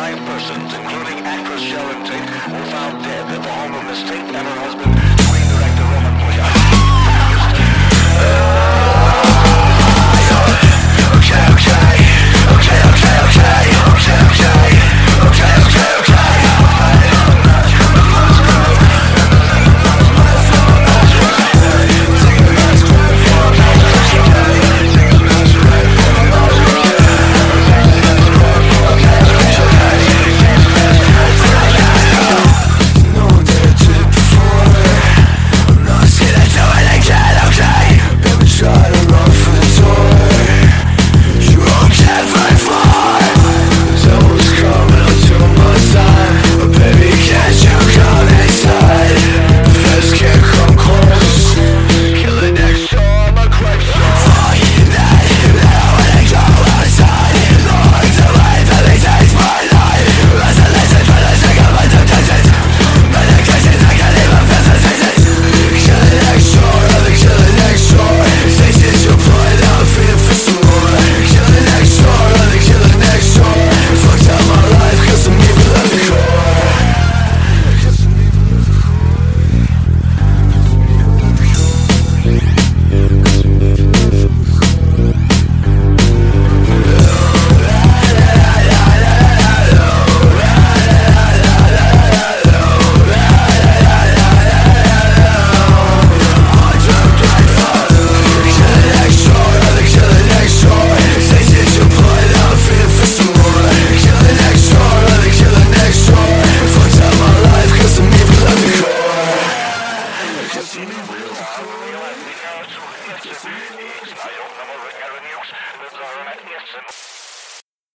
5 persons, including actress Sharon Tate, were found dead at the home of Miss Tate and her husband, screen director Roman Polanski. Okay.